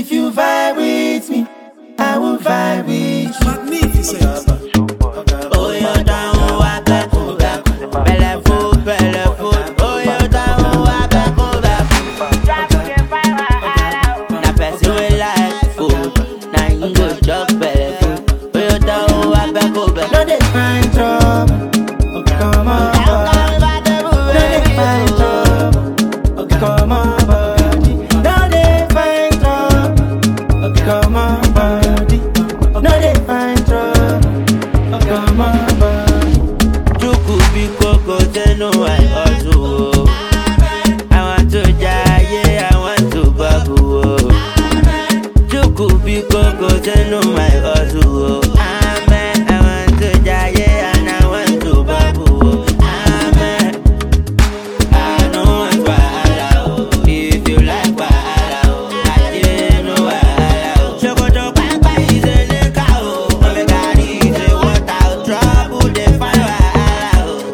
If you vibe with me, I will vibe with you. Magnificent. Oh, you're down, walk back, oh, back. Belle food, belle food. Oh, you're down, walk back, oh, back. Na person we like food. Na you go chop belle food. Oh, you're down, walk back, oh, back. No, they find trouble. Oh, come on, body. No, they find trouble. Oh, come on, body. No, they find trouble. Oh, come on, body. No, they find trouble. Oh, come on, body. Chuku be coco, they know I also. I want to die, yeah, I want to bubble. Chuku be coco, they know my also. Amen, I want to die, yeah, and I want to bubble. Amen, I know want wahala. If you like wahala, I didn't know wahala. Shokoto papa is a nigga, Omega is a water. Trouble they find wahala.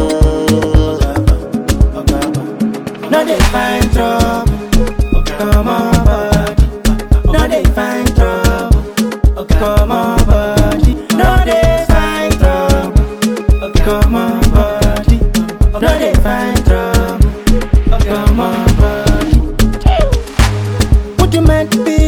No, they find trouble. Oh, come on, body. No, they find trouble. Oh, come on, body. No, they find trouble. Oh, come on, body. No, they find trouble. Oh, come on, body. What you meant to be?